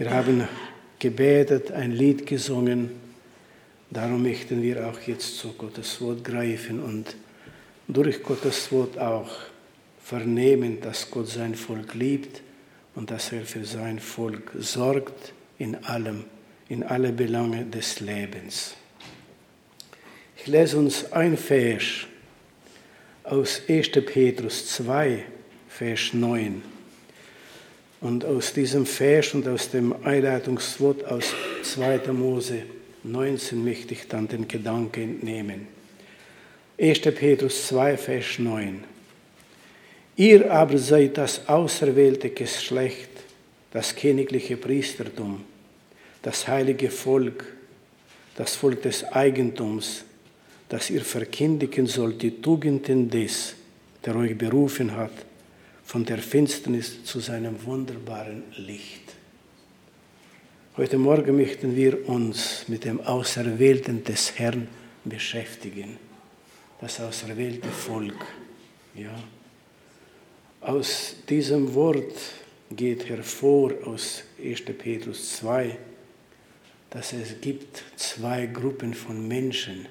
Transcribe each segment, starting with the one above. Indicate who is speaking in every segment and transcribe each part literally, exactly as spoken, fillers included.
Speaker 1: Wir haben gebetet, ein Lied gesungen. Darum möchten wir auch jetzt zu Gottes Wort greifen und durch Gottes Wort auch vernehmen, dass Gott sein Volk liebt und dass er für sein Volk sorgt in allem, in alle Belange des Lebens. Ich lese uns ein Vers aus erster Petrus zwei, Vers neun. Und aus diesem Vers und aus dem Einleitungswort aus zweiter Mose neunzehn möchte ich dann den Gedanken entnehmen. erster Petrus zwei, Vers neun. Ihr aber seid das auserwählte Geschlecht, das königliche Priestertum, das heilige Volk, das Volk des Eigentums, das ihr verkündigen sollt die Tugenden des, der euch berufen hat, von der Finsternis zu seinem wunderbaren Licht. Heute Morgen möchten wir uns mit dem Auserwählten des Herrn beschäftigen. Das auserwählte Volk. Ja. Aus diesem Wort geht hervor, aus erster Petrus zwei, dass es gibt zwei Gruppen von Menschen.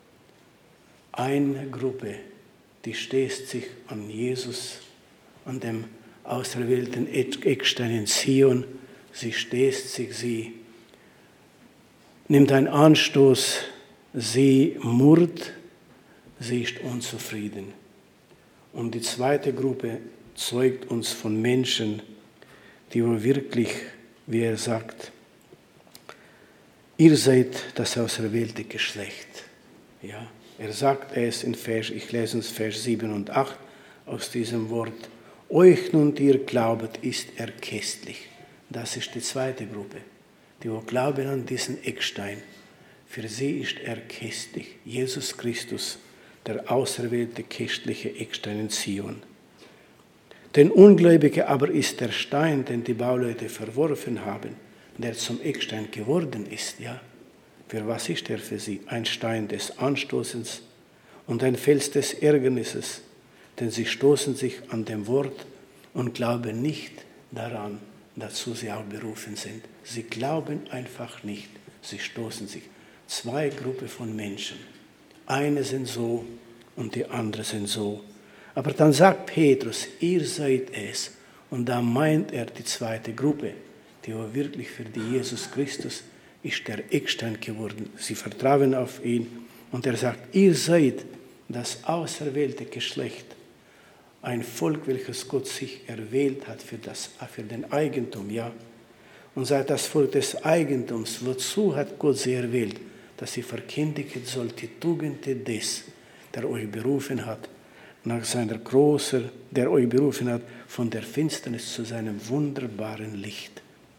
Speaker 1: Eine Gruppe, die stößt sich an Jesus, an dem auserwählten Eckstein in Zion. Sie stößt sich, sie nimmt einen Anstoß, sie murrt, sie ist unzufrieden. Und die zweite Gruppe zeugt uns von Menschen, die wirklich, wie er sagt, ihr seid das auserwählte Geschlecht. Ja, er sagt es in Vers, ich lese uns Vers sieben und acht aus diesem Wort. Euch nun, die ihr glaubet, ist er köstlich. Das ist die zweite Gruppe, die wo glauben an diesen Eckstein. Für sie ist er köstlich. Jesus Christus, der auserwählte köstliche Eckstein in Zion. Den Ungläubige aber ist der Stein, den die Bauleute verworfen haben, der zum Eckstein geworden ist. Ja, für was ist er für sie? Ein Stein des Anstoßens und ein Fels des Ärgernisses. Denn sie stoßen sich an dem Wort und glauben nicht daran, dazu sie auch berufen sind. Sie glauben einfach nicht. Sie stoßen sich. Zwei Gruppen von Menschen. Eine sind so und die andere sind so. Aber dann sagt Petrus, ihr seid es. Und da meint er die zweite Gruppe, die wirklich für die Jesus Christus ist der Eckstein geworden. Sie vertrauen auf ihn. Und er sagt, ihr seid das auserwählte Geschlecht. Ein Volk, welches Gott sich erwählt hat für, das, für den Eigentum, ja. Und seid das Volk des Eigentums. Wozu hat Gott sie erwählt? Dass sie verkündigen soll die Tugenden des, der euch berufen hat, nach seiner großen, der euch berufen hat, von der Finsternis zu seinem wunderbaren Licht.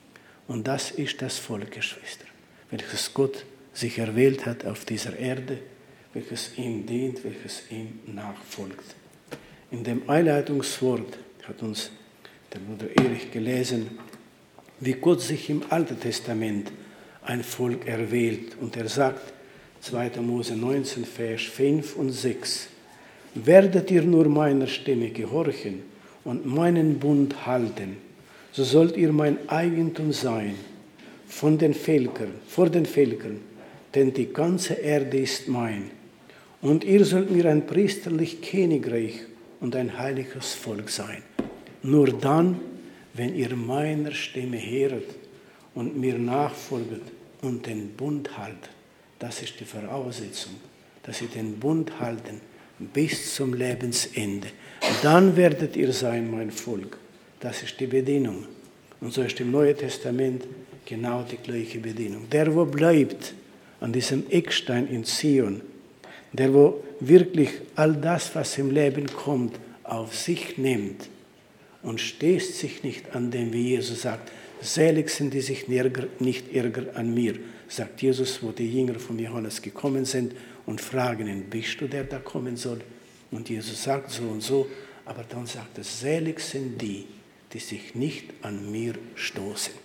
Speaker 1: Und das ist das Volk, Geschwister, welches Gott sich erwählt hat auf dieser Erde, welches ihm dient, welches ihm nachfolgt. In dem Einleitungswort hat uns der Bruder Erich gelesen, wie Gott sich im Alten Testament ein Volk erwählt. Und er sagt, zweiter Mose neunzehn, Vers fünf und sechs, werdet ihr nur meiner Stimme gehorchen und meinen Bund halten, so sollt ihr mein Eigentum sein von den Völkern, vor den Völkern, denn die ganze Erde ist mein. Und ihr sollt mir ein priesterlich Königreich und ein heiliges Volk sein. Nur dann, wenn ihr meiner Stimme höret und mir nachfolget und den Bund haltet, das ist die Voraussetzung, dass ihr den Bund halten bis zum Lebensende. Dann werdet ihr sein, mein Volk. Das ist die Bedingung. Und so ist im Neuen Testament genau die gleiche Bedingung. Der, wo bleibt an diesem Eckstein in Zion, der, wo wirklich all das, was im Leben kommt, auf sich nimmt und stößt sich nicht an dem, wie Jesus sagt, selig sind, die sich nicht ärgern an mir, sagt Jesus, wo die Jünger von Johannes gekommen sind und fragen ihn, bist du der, der kommen soll? Und Jesus sagt so und so, aber dann sagt er, selig sind die, die sich nicht an mir stoßen.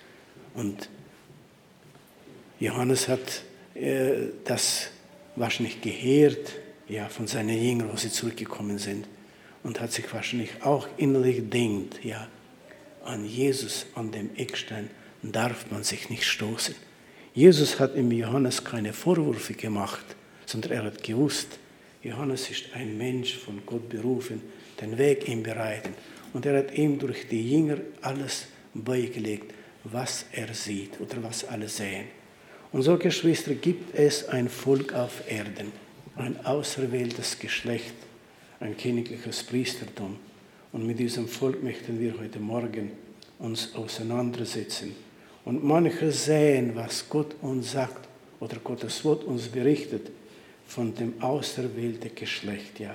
Speaker 1: Und Johannes hat äh, das wahrscheinlich gehört, ja, von seinen Jüngern, wo sie zurückgekommen sind, und hat sich wahrscheinlich auch innerlich gedacht, ja, an Jesus, an dem Eckstein, darf man sich nicht stoßen. Jesus hat im Johannes keine Vorwürfe gemacht, sondern er hat gewusst, Johannes ist ein Mensch von Gott berufen, den Weg ihm bereiten. Und er hat ihm durch die Jünger alles beigelegt, was er sieht oder was alle sehen. Und so, Geschwister, gibt es ein Volk auf Erden, ein auserwähltes Geschlecht, ein königliches Priestertum. Und mit diesem Volk möchten wir heute Morgen uns auseinandersetzen. Und manche sehen, was Gott uns sagt oder Gottes Wort uns berichtet von dem auserwählten Geschlecht. Ja.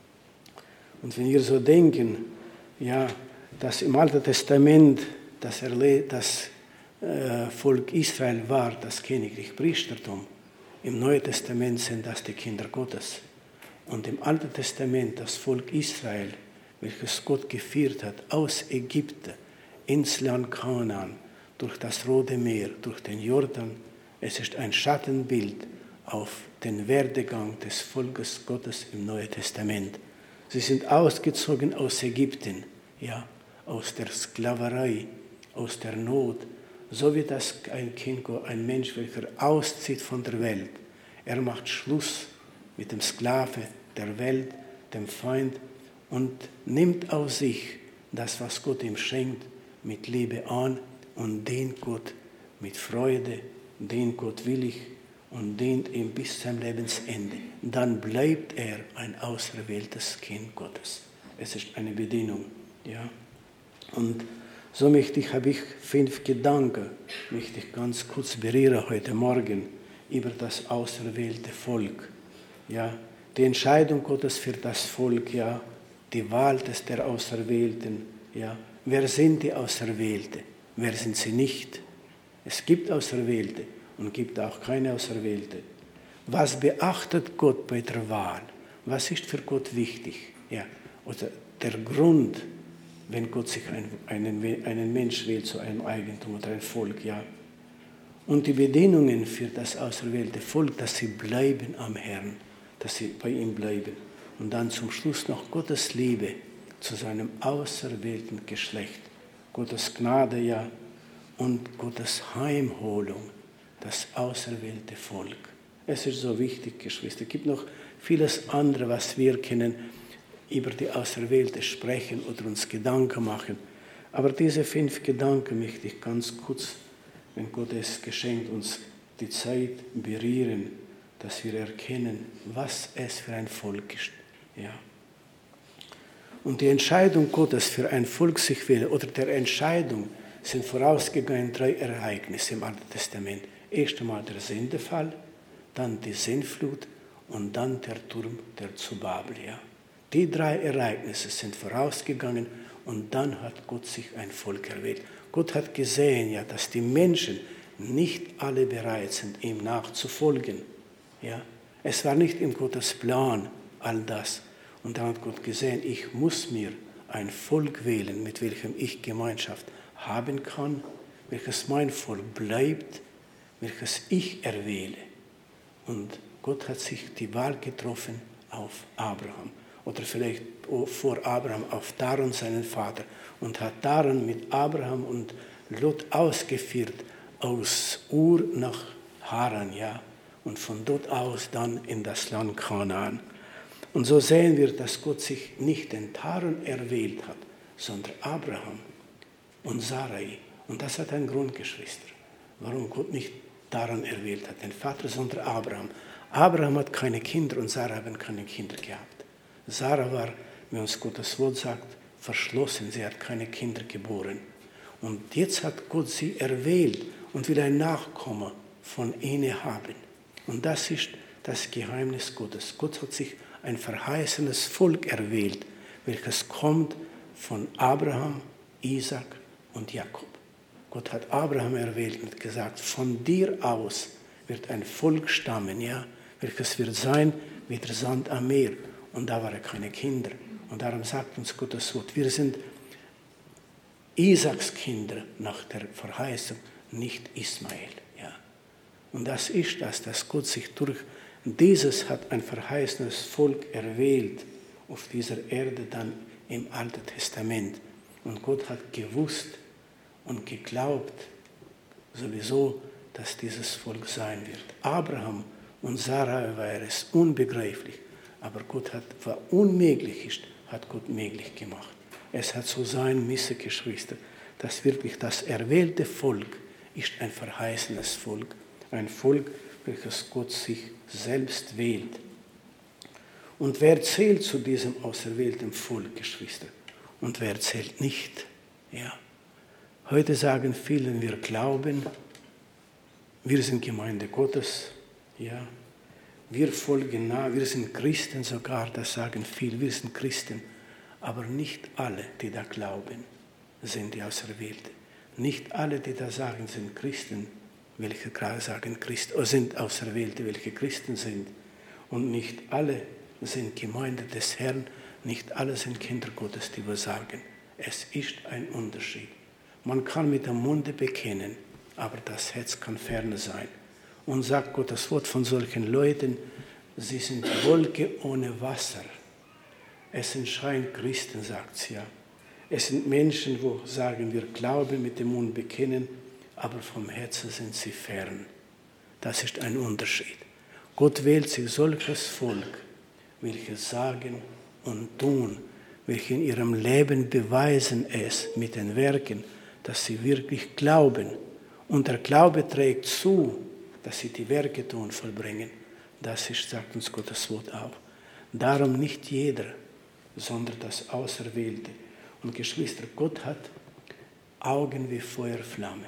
Speaker 1: Und wenn wir so denken, ja, dass im Alten Testament das, Erle- das äh, Volk Israel war, das königliche Priestertum, im Neuen Testament sind das die Kinder Gottes. Und im Alten Testament das Volk Israel, welches Gott geführt hat aus Ägypten ins Land Kanaan, durch das Rote Meer, durch den Jordan. Es ist ein Schattenbild auf den Werdegang des Volkes Gottes im Neuen Testament. Sie sind ausgezogen aus Ägypten, ja, aus der Sklaverei, aus der Not, so wie das ein Kind, ein Mensch, welcher auszieht von der Welt. Er macht Schluss mit dem Sklave der Welt, dem Feind, und nimmt aus sich das, was Gott ihm schenkt, mit Liebe an und dient Gott mit Freude, dient Gott willig und dient ihm bis zum Lebensende. Dann bleibt er ein auserwähltes Kind Gottes. Es ist eine Bedingung. Ja? Und so möchte ich, habe ich fünf Gedanken, möchte ich ganz kurz berühren heute Morgen über das auserwählte Volk. Ja? Die Entscheidung Gottes für das Volk, ja, die Wahl des der Auserwählten. Ja. Wer sind die Auserwählten? Wer sind sie nicht? Es gibt Auserwählte und gibt auch keine Auserwählte. Was beachtet Gott bei der Wahl? Was ist für Gott wichtig? Ja. Oder der Grund, wenn Gott sich einen, einen, einen Mensch wählt zu einem Eigentum oder ein Volk. Ja. Und die Bedingungen für das auserwählte Volk, dass sie bleiben am Herrn, dass sie bei ihm bleiben. Und dann zum Schluss noch Gottes Liebe zu seinem auserwählten Geschlecht. Gottes Gnade, ja, und Gottes Heimholung, das auserwählte Volk. Es ist so wichtig, Geschwister. Es gibt noch vieles andere, was wir können, über die Auserwählte sprechen oder uns Gedanken machen. Aber diese fünf Gedanken möchte ich ganz kurz, wenn Gott es geschenkt, uns die Zeit berühren, dass wir erkennen, was es für ein Volk ist. Ja. Und die Entscheidung Gottes für ein Volk sich will, oder der Entscheidung sind vorausgegangen drei Ereignisse im Alten Testament. Erst einmal der Sintfall, dann die Sintflut und dann der Turm der zu Babel. Ja. Die drei Ereignisse sind vorausgegangen und dann hat Gott sich ein Volk erwählt. Gott hat gesehen, ja, dass die Menschen nicht alle bereit sind, ihm nachzufolgen. Ja. Es war nicht in Gottes Plan all das. Und dann hat Gott gesehen, ich muss mir ein Volk wählen, mit welchem ich Gemeinschaft haben kann, welches mein Volk bleibt, welches ich erwähle. Und Gott hat sich die Wahl getroffen auf Abraham oder vielleicht vor Abraham auf Daran, seinen Vater, und hat Daran mit Abraham und Lot ausgeführt aus Ur nach Haran, ja, und von dort aus dann in das Land Kanaan. Und so sehen wir, dass Gott sich nicht den Taran erwählt hat, sondern Abraham und Sarai. Und das hat einen Grund, Geschwister, warum Gott nicht Taran erwählt hat, den Vater, sondern Abraham. Abraham hat keine Kinder und Sarah haben keine Kinder gehabt. Sarah war, wie uns Gottes Wort sagt, verschlossen, sie hat keine Kinder geboren. Und jetzt hat Gott sie erwählt und will ein Nachkommen von ihnen haben. Und das ist das Geheimnis Gottes. Gott hat sich ein verheißenes Volk erwählt, welches kommt von Abraham, Isaac und Jakob. Gott hat Abraham erwählt und gesagt, von dir aus wird ein Volk stammen, ja, welches wird sein wie der Sand am Meer. Und da waren keine Kinder. Und darum sagt uns Gottes Wort, wir sind Isaaks Kinder nach der Verheißung, nicht Ismael. Ja. Und das ist das, dass Gott sich durch dieses hat ein verheißenes Volk erwählt auf dieser Erde dann im Alten Testament. Und Gott hat gewusst und geglaubt, sowieso, dass dieses Volk sein wird. Abraham und Sarah war es unbegreiflich, aber Gott hat, was unmöglich ist, hat Gott möglich gemacht. Es hat so sein müssen, Geschwister, dass wirklich das erwählte Volk ist ein verheißenes Volk, ein Volk, welches Gott sich selbst wählt. Und wer zählt zu diesem auserwählten Volk, Geschwister? Und wer zählt nicht? Ja. Heute sagen viele, wir glauben, wir sind Gemeinde Gottes, ja. Wir folgen nach, wir sind Christen sogar, das sagen viele, wir sind Christen. Aber nicht alle, die da glauben, sind die Auserwählten. Nicht alle, die da sagen, sind Christen, welche gerade sagen Christen, oder sind Auserwählte, welche Christen sind. Und nicht alle sind Gemeinde des Herrn, nicht alle sind Kinder Gottes, die wir sagen. Es ist ein Unterschied. Man kann mit dem Munde bekennen, aber das Herz kann ferne sein. Und sagt Gottes Wort von solchen Leuten, sie sind Wolke ohne Wasser. Es sind Scheinkristen, sagt sie ja. Es sind Menschen, die sagen, wir glauben, mit dem Mund bekennen, aber vom Herzen sind sie fern. Das ist ein Unterschied. Gott wählt sich solches Volk, welche sagen und tun, welche in ihrem Leben beweisen es mit den Werken, dass sie wirklich glauben. Und der Glaube trägt zu, dass sie die Werke tun, vollbringen. Das ist, sagt uns Gottes Wort auch. Darum nicht jeder, sondern das Auserwählte. Und Geschwister, Gott hat Augen wie Feuerflamme.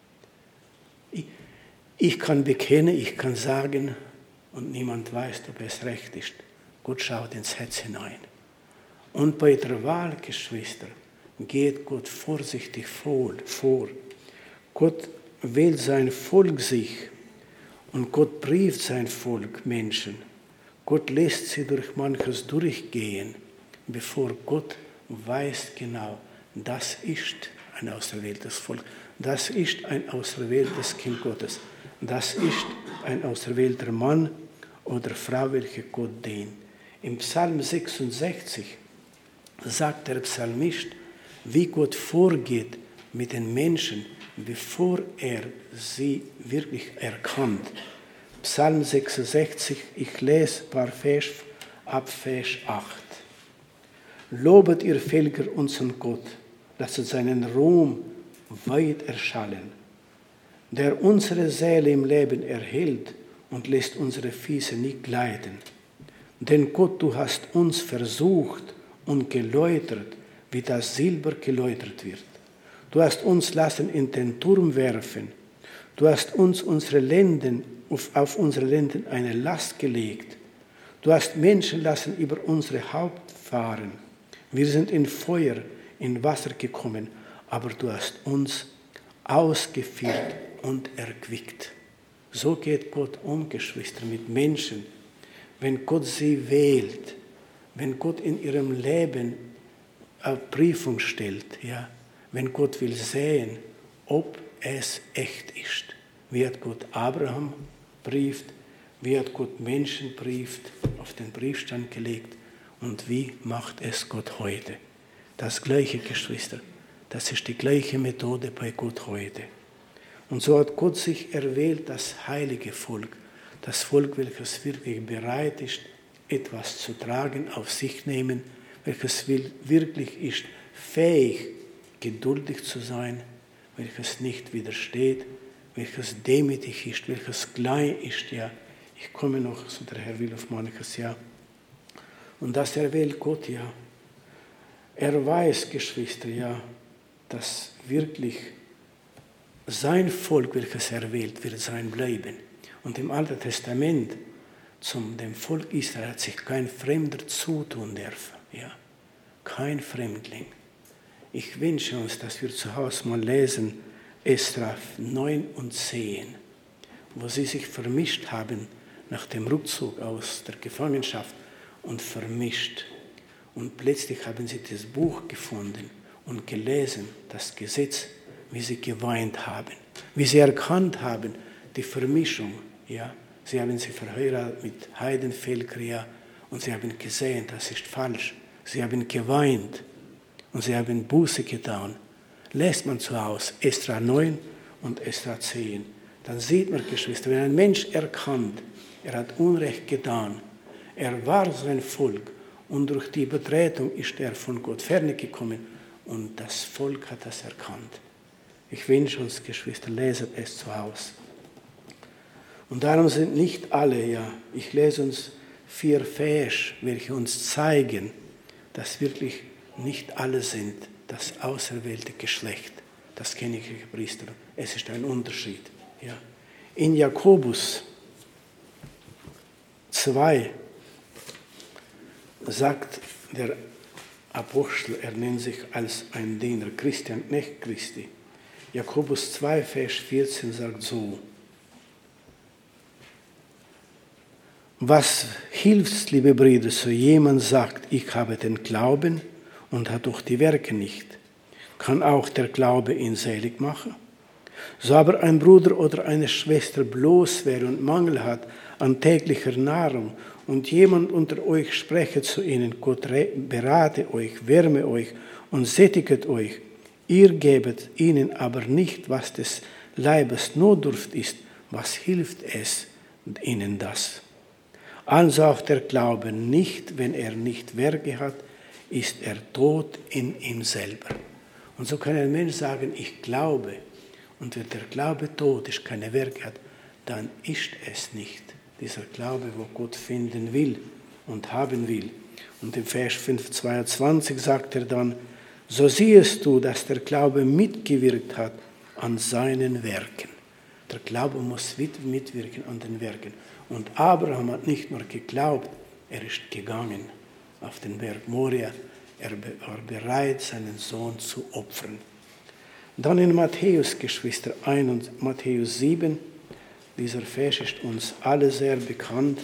Speaker 1: Ich, ich kann bekennen, ich kann sagen, und niemand weiß, ob es recht ist. Gott schaut ins Herz hinein. Und bei der Wahl, Geschwister, geht Gott vorsichtig vor. vor. Gott wählt sein Volk sich und Gott prüft sein Volk, Menschen. Gott lässt sie durch manches durchgehen, bevor Gott weiß genau, das ist ein auserwähltes Volk, das ist ein auserwähltes Kind Gottes, das ist ein auserwählter Mann oder Frau, welche Gott dient. Im Psalm sechsundsechzig sagt der Psalmist, wie Gott vorgeht mit den Menschen, bevor er sie wirklich erkannt. Psalm sechsundsechzig, ich lese ein paar Vers ab Vers acht. Lobet ihr Völker unseren Gott, lasset seinen Ruhm weit erschallen, der unsere Seele im Leben erhält und lässt unsere Füße nicht gleiten. Denn Gott, du hast uns versucht und geläutert, wie das Silber geläutert wird. Du hast uns lassen in den Turm werfen. Du hast uns unsere Lenden, auf, auf unsere Lenden eine Last gelegt. Du hast Menschen lassen über unsere Haupt fahren. Wir sind in Feuer, in Wasser gekommen, aber du hast uns ausgeführt und erquickt. So geht Gott um, Geschwister, mit Menschen. Wenn Gott sie wählt, wenn Gott in ihrem Leben auf Prüfung stellt, ja, wenn Gott will sehen, ob es echt ist. Wie hat Gott Abraham prüft, wie hat Gott Menschen prüft, auf den Prüfstand gelegt und wie macht es Gott heute. Das gleiche, Geschwister, das ist die gleiche Methode bei Gott heute. Und so hat Gott sich erwählt, das heilige Volk, das Volk, welches wirklich bereit ist, etwas zu tragen, auf sich nehmen, welches wirklich ist, fähig, geduldig zu sein, welches nicht widersteht, welches demütig ist, welches klein ist, ja. Ich komme noch, so der Herr will, auf manches, ja. Und das erwählt Gott, ja. Er weiß, Geschwister, ja, dass wirklich sein Volk, welches erwählt wird, sein bleiben. Und im Alten Testament zum dem Volk Israel hat sich kein Fremder zutun dürfen, ja. Kein Fremdling. Ich wünsche uns, dass wir zu Hause mal lesen, Esra neun und zehn, wo sie sich vermischt haben nach dem Rückzug aus der Gefangenschaft und vermischt. Und plötzlich haben sie das Buch gefunden und gelesen, das Gesetz, wie sie geweint haben, wie sie erkannt haben, die Vermischung. Ja? Sie haben sie verheiratet mit Heidenvölkern, ja, und sie haben gesehen, das ist falsch. Sie haben geweint und sie haben Buße getan. Lässt man zu Hause Esra neun und es erzählen. Dann sieht man, Geschwister, wenn ein Mensch erkannt, er hat Unrecht getan, er war sein Volk und durch die Übertretung ist er von Gott ferne gekommen und das Volk hat das erkannt. Ich wünsche uns, Geschwister, leset es zu Hause. Und darum sind nicht alle, ja, ich lese uns vier Vers, welche uns zeigen, dass wirklich nicht alle sind das auserwählte Geschlecht, das königliche Priester. Es ist ein Unterschied. Ja. In Jakobus zwei sagt der Apostel, er nennt sich als ein Diener, Christian Knecht Christi. Jakobus zwei, Vers vierzehn sagt so: Was hilft's, liebe Brüder, so jemand sagt, ich habe den Glauben und hat doch die Werke nicht? Kann auch der Glaube ihn selig machen? So aber ein Bruder oder eine Schwester bloß wäre und Mangel hat an täglicher Nahrung und jemand unter euch spreche zu ihnen, Gott berate euch, wärme euch und sättiget euch, ihr gebet ihnen aber nicht, was des Leibes Notdurft ist, was hilft es ihnen das? Also auch der Glaube nicht, wenn er nicht Werke hat, ist er tot in ihm selber. Und so kann ein Mensch sagen, ich glaube. Und wenn der Glaube tot ist, keine Werke hat, dann ist es nicht dieser Glaube, wo Gott finden will und haben will. Und im Vers fünf, zweiundzwanzig sagt er dann, so siehst du, dass der Glaube mitgewirkt hat an seinen Werken. Der Glaube muss mitwirken an den Werken. Und Abraham hat nicht nur geglaubt, er ist gegangen auf den Berg Moria. Er war bereit, seinen Sohn zu opfern. Dann in Matthäus, Geschwister, eins und Matthäus sieben, dieser Vers ist uns alle sehr bekannt.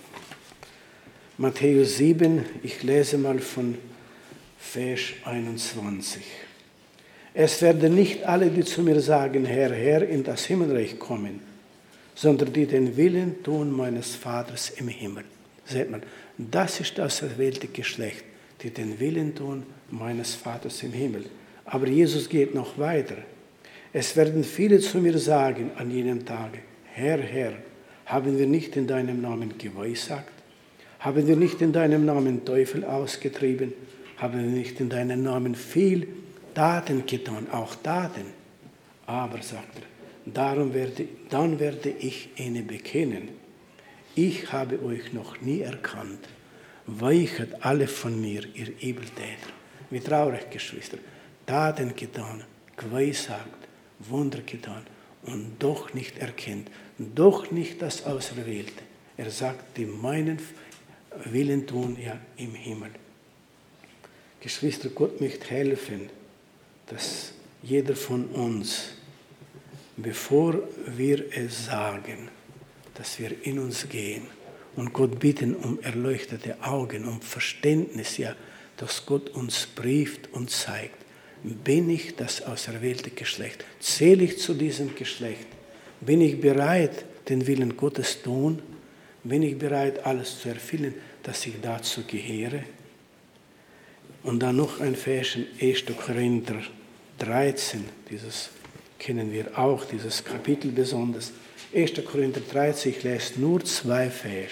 Speaker 1: Matthäus sieben, ich lese mal von Vers einundzwanzig. Es werden nicht alle, die zu mir sagen, Herr, Herr, in das Himmelreich kommen, sondern die den Willen tun meines Vaters im Himmel. Seht man, das ist das erwählte Geschlecht, die den Willen tun meines Vaters im Himmel. Aber Jesus geht noch weiter. Es werden viele zu mir sagen an jenem Tage, Herr, Herr, haben wir nicht in deinem Namen geweissagt? Haben wir nicht in deinem Namen Teufel ausgetrieben? Haben wir nicht in deinem Namen viel Taten getan, auch Taten? Aber, sagt er, darum werde, dann werde ich ihnen bekennen, ich habe euch noch nie erkannt. Weichet alle von mir, ihr Übeltäter. Wie traurig, Geschwister. Taten getan, geweissagt, Wunder getan und doch nicht erkennt, doch nicht das Auserwählte. Er sagt, die meinen Willen tun, ja, im Himmel. Geschwister, Gott möchte helfen, dass jeder von uns, bevor wir es sagen, dass wir in uns gehen und Gott bitten um erleuchtete Augen, um Verständnis, ja, dass Gott uns brieft und zeigt, bin ich das auserwählte Geschlecht? Zähle ich zu diesem Geschlecht? Bin ich bereit, den Willen Gottes zu tun? Bin ich bereit, alles zu erfüllen, dass ich dazu gehöre? Und dann noch ein Vers in erster Korinther dreizehn, dieses kennen wir auch, dieses Kapitel besonders. erster Korinther dreizehn, ich lese nur zwei Vers.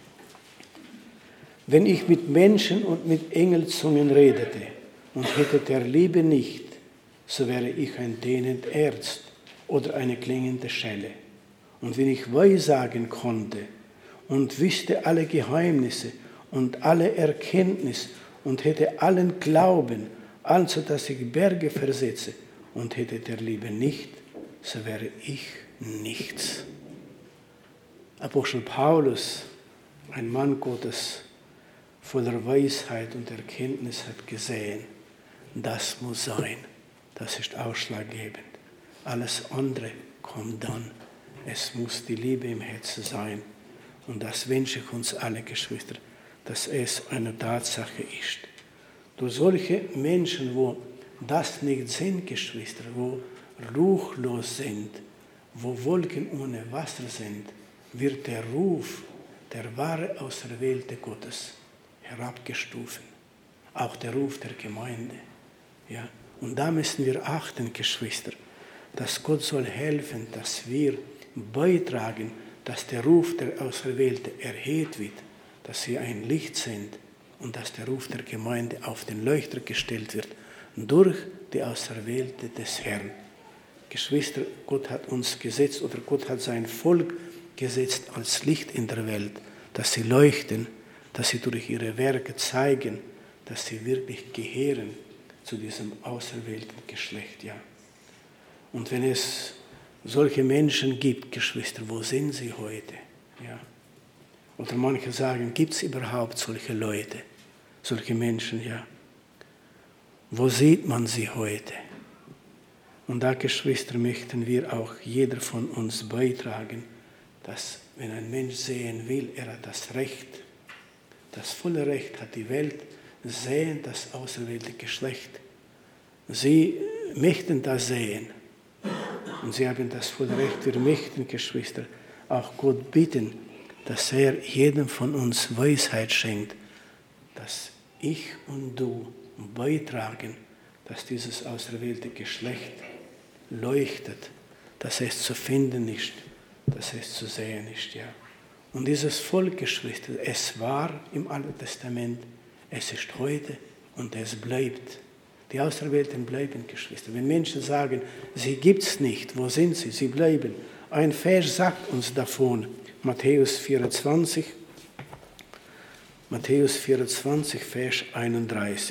Speaker 1: Wenn ich mit Menschen und mit Engelzungen redete und hätte der Liebe nicht, so wäre ich ein dehnend Erz oder eine klingende Schelle. Und wenn ich Weissagen konnte und wüsste alle Geheimnisse und alle Erkenntnis und hätte allen Glauben, also dass ich Berge versetze und hätte der Liebe nicht, so wäre ich nichts. Apostel Paulus, ein Mann Gottes, voller Weisheit und Erkenntnis, hat gesehen, das muss sein, das ist ausschlaggebend. Alles andere kommt dann. Es muss die Liebe im Herzen sein. Und das wünsche ich uns alle, Geschwister, dass es eine Tatsache ist. Durch solche Menschen, wo das nicht sind, Geschwister, wo ruchlos sind, wo Wolken ohne Wasser sind, wird der Ruf, der wahre Auserwählte Gottes, herabgestuft. Auch der Ruf der Gemeinde. Ja? Und da müssen wir achten, Geschwister, dass Gott soll helfen, dass wir beitragen, dass der Ruf der Auserwählten erhöht wird, dass sie ein Licht sind und dass der Ruf der Gemeinde auf den Leuchter gestellt wird durch die Auserwählte des Herrn. Geschwister, Gott hat uns gesetzt oder Gott hat sein Volk gesetzt als Licht in der Welt, dass sie leuchten, dass sie durch ihre Werke zeigen, dass sie wirklich gehören zu diesem auserwählten Geschlecht. Ja. Und wenn es solche Menschen gibt, Geschwister, wo sind sie heute? Ja. Oder manche sagen, gibt es überhaupt solche Leute, solche Menschen? Ja. Wo sieht man sie heute? Und da, Geschwister, möchten wir auch jeder von uns beitragen, dass, wenn ein Mensch sehen will, er hat das Recht, das volle Recht hat die Welt, sehen das auserwählte Geschlecht. Sie möchten das sehen. Und sie haben das volle Recht. Wir möchten, Geschwister, auch Gott bitten, dass er jedem von uns Weisheit schenkt, dass ich und du beitragen, dass dieses auserwählte Geschlecht leuchtet, dass es zu finden ist, dass es zu sehen ist. Ja. Und dieses Volk, Geschwister, es war im Alten Testament, es ist heute und es bleibt. Die Auserwählten bleiben, Geschwister. Wenn Menschen sagen, sie gibt es nicht, wo sind sie? Sie bleiben. Ein Vers sagt uns davon, Matthäus vierundzwanzig, Matthäus vierundzwanzig, Vers einunddreißig.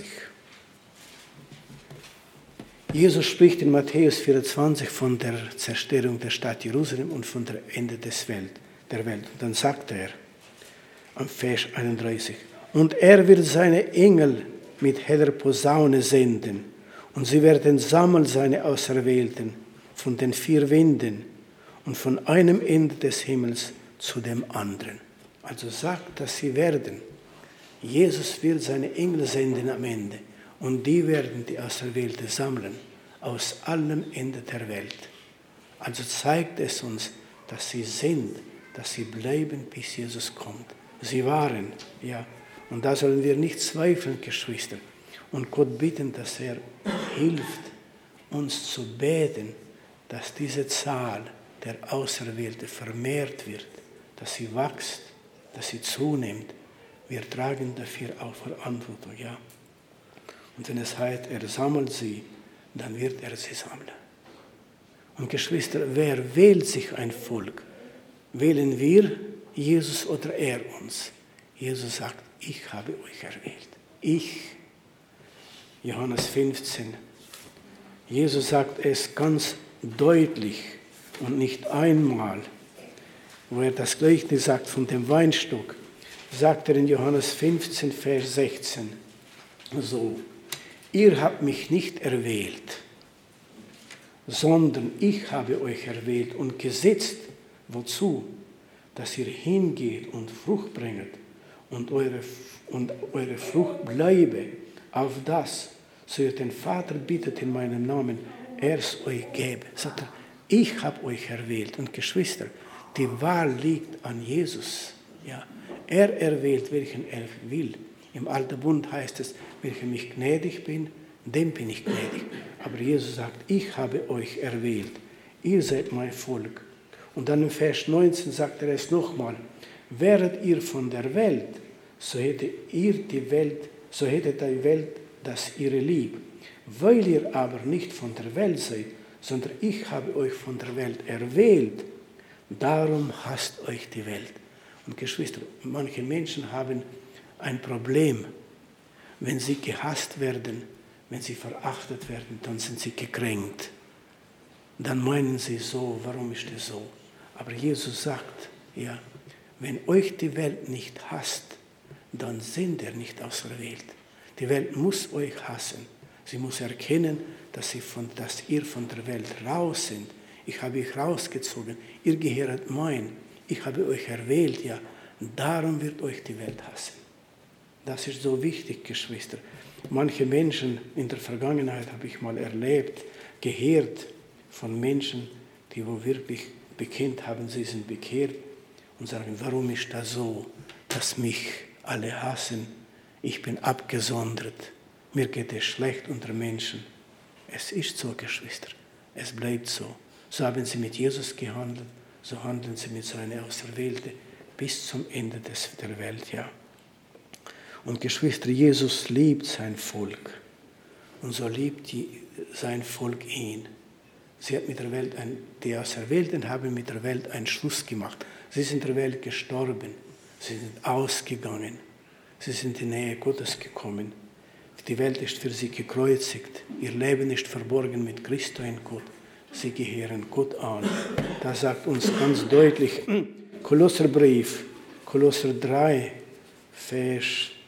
Speaker 1: Jesus spricht in Matthäus vierundzwanzig von der Zerstörung der Stadt Jerusalem und von der Ende des Welt, der Welt. Und dann sagt er am Vers einunddreißig, und er wird seine Engel mit heller Posaune senden, und sie werden sammeln seine Auserwählten von den vier Winden und von einem Ende des Himmels zu dem anderen. Also sagt, dass sie werden. Jesus wird seine Engel senden am Ende. Und die werden die Auserwählte sammeln aus allen Enden der Welt. Also zeigt es uns, dass sie sind, dass sie bleiben, bis Jesus kommt. Sie waren, ja. Und da sollen wir nicht zweifeln, Geschwister. Und Gott bitten, dass er hilft, uns zu beten, dass diese Zahl der Auserwählten vermehrt wird, dass sie wächst, dass sie zunimmt. Wir tragen dafür auch Verantwortung, ja. Und wenn es heißt, er sammelt sie, dann wird er sie sammeln. Und Geschwister, wer wählt sich ein Volk? Wählen wir Jesus oder er uns? Jesus sagt, ich habe euch erwählt. Ich. Johannes fünfzehn. Jesus sagt es ganz deutlich und nicht einmal, wo er das Gleichnis sagt von dem Weinstock, sagt er in Johannes fünfzehn, Vers sechzehn, so, ihr habt mich nicht erwählt, sondern ich habe euch erwählt und gesetzt, wozu? Dass ihr hingeht und Frucht bringt und eure, und eure Frucht bleibe, auf das, so ihr den Vater bittet in meinem Namen, er es euch gebe. Sagt er, ich habe euch erwählt. Und Geschwister, die Wahl liegt an Jesus. Ja, er erwählt, welchen er will. Im Alten Bund heißt es, welchem ich gnädig bin, dem bin ich gnädig. Aber Jesus sagt, ich habe euch erwählt. Ihr seid mein Volk. Und dann im Vers neunzehn sagt er es nochmal. Wäret ihr von der Welt, so hätte ihr die Welt, so hätte die Welt das ihre lieb. Weil ihr aber nicht von der Welt seid, sondern ich habe euch von der Welt erwählt, darum hasst euch die Welt. Und Geschwister, manche Menschen haben ein Problem. Wenn sie gehasst werden, wenn sie verachtet werden, dann sind sie gekränkt. Dann meinen sie so, warum ist das so? Aber Jesus sagt, ja, wenn euch die Welt nicht hasst, dann sind ihr nicht auserwählt. Die Welt muss euch hassen. Sie muss erkennen, dass, sie von, dass ihr von der Welt raus sind. Ich habe euch rausgezogen. Ihr gehört mein. Ich habe euch erwählt, ja. Darum wird euch die Welt hassen. Das ist so wichtig, Geschwister. Manche Menschen in der Vergangenheit habe ich mal erlebt, gehört von Menschen, die wo wirklich bekennt haben, sie sind bekehrt und sagen, warum ist das so, dass mich alle hassen? Ich bin abgesondert. Mir geht es schlecht unter Menschen. Es ist so, Geschwister. Es bleibt so. So haben sie mit Jesus gehandelt, so handeln sie mit seinen Auserwählten bis zum Ende des, der Welt. Ja. Und Geschwister, Jesus liebt sein Volk. Und so liebt die, sein Volk ihn. Sie hat mit der Welt ein, die Auserwählten haben mit der Welt einen Schluss gemacht. Sie sind der Welt gestorben. Sie sind ausgegangen. Sie sind in die Nähe Gottes gekommen. Die Welt ist für sie gekreuzigt. Ihr Leben ist verborgen mit Christus in Gott. Sie gehören Gott an. Das sagt uns ganz deutlich Kolosserbrief, Kolosser drei, Vers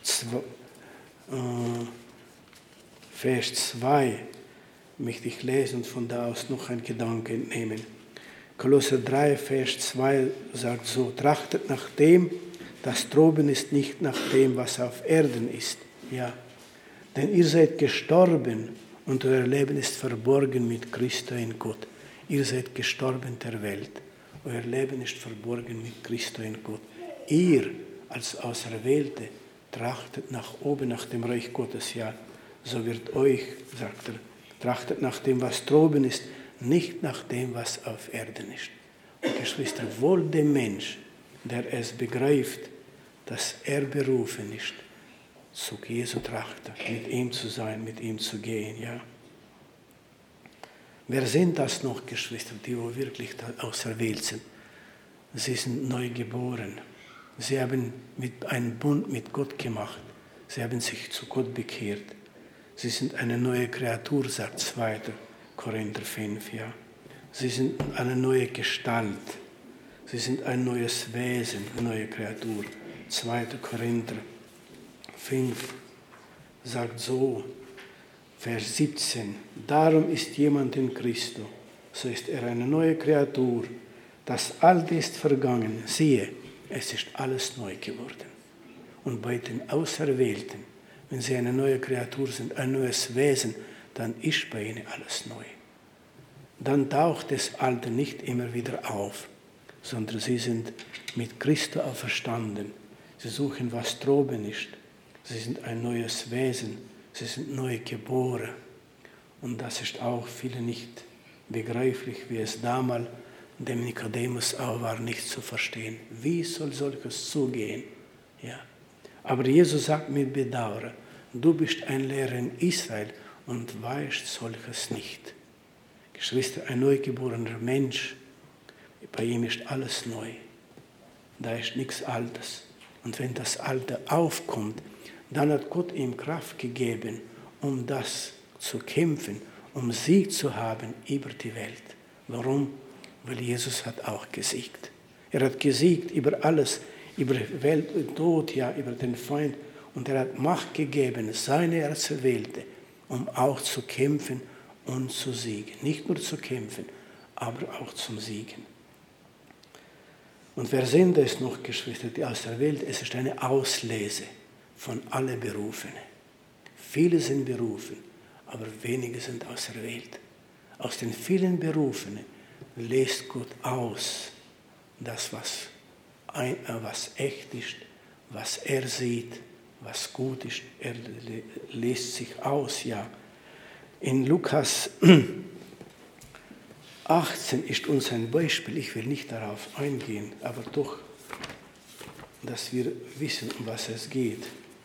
Speaker 1: zwei, möchte ich lesen und von da aus noch einen Gedanken entnehmen. Kolosser drei, Vers zwei sagt so, trachtet nach dem, das droben ist, nicht nach dem, was auf Erden ist. Ja. Denn ihr seid gestorben und euer Leben ist verborgen mit Christus in Gott. Ihr seid gestorben der Welt. Euer Leben ist verborgen mit Christus in Gott. Ihr als Auserwählte trachtet nach oben, nach dem Reich Gottes. Ja, so wird euch, sagt er, trachtet nach dem, was droben ist, nicht nach dem, was auf Erden ist. Und Geschwister, wohl dem Mensch, der es begreift, dass er berufen ist, zu Jesu trachten, mit ihm zu sein, mit ihm zu gehen. Ja. Wer sind das noch, Geschwister, die wo wirklich auserwählt sind? Sie sind neu geboren. Sie haben mit einen Bund mit Gott gemacht. Sie haben sich zu Gott bekehrt. Sie sind eine neue Kreatur, sagt zweiter Korinther fünf. Ja. Sie sind eine neue Gestalt. Sie sind ein neues Wesen, eine neue Kreatur. zweiter Korinther fünf sagt so, Vers siebzehn, darum ist jemand in Christus, so ist er eine neue Kreatur. Das Alte ist vergangen, siehe, es ist alles neu geworden. Und bei den Auserwählten, wenn sie eine neue Kreatur sind, ein neues Wesen, dann ist bei ihnen alles neu. Dann taucht das Alte nicht immer wieder auf, sondern sie sind mit Christus auferstanden. Sie suchen, was droben ist. Sie sind ein neues Wesen. Sie sind neu geboren. Und das ist auch vielen nicht begreiflich, wie es damals dem Nikodemus auch war, nicht zu verstehen. Wie soll solches zugehen? Ja. Aber Jesus sagt mit Bedauern, du bist ein Lehrer in Israel und weißt solches nicht. Geschwister, ein neugeborener Mensch, bei ihm ist alles neu. Da ist nichts Altes. Und wenn das Alte aufkommt, dann hat Gott ihm Kraft gegeben, um das zu kämpfen, um Sieg zu haben über die Welt. Warum? Weil Jesus hat auch gesiegt. Er hat gesiegt über alles, über Welt und Tod, ja, über den Feind. Und er hat Macht gegeben, seine Auserwählte, um auch zu kämpfen und zu siegen. Nicht nur zu kämpfen, aber auch zum Siegen. Und wer sind es noch, Geschwister, die Auserwählte? Es ist eine Auslese von allen Berufenen. Viele sind berufen, aber wenige sind auserwählt. Aus den vielen Berufenen lässt Gott aus das, was, ein, was echt ist, was er sieht, was gut ist. Er lässt sich aus, ja. In Lukas achtzehn ist uns ein Beispiel, ich will nicht darauf eingehen, aber doch, dass wir wissen, um was es geht.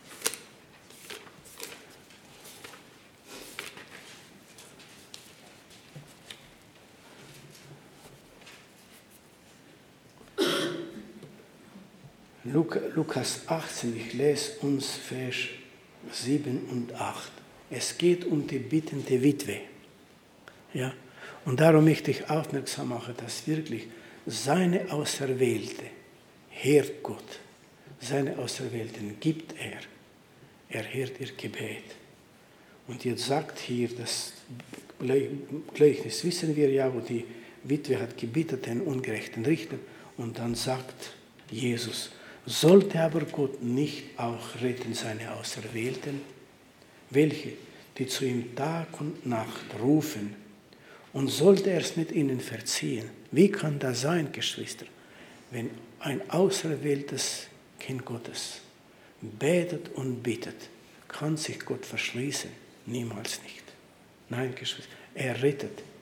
Speaker 1: Lukas achtzehn, ich lese uns Vers sieben und acht. Es geht um die bittende Witwe. Ja? Und darum möchte ich aufmerksam machen, dass wirklich seine Auserwählte hört Gott. Seine Auserwählten gibt er. Er hört ihr Gebet. Und jetzt sagt hier, das Gleichnis wissen wir ja, wo die Witwe hat gebietet den ungerechten Richter. Und dann sagt Jesus, sollte aber Gott nicht auch retten seine Auserwählten, welche, die zu ihm Tag und Nacht rufen, und sollte er es mit ihnen verziehen? Wie kann das sein, Geschwister, wenn ein auserwähltes Kind Gottes betet und bittet, kann sich Gott verschließen? Niemals nicht. Nein, Geschwister, er rettet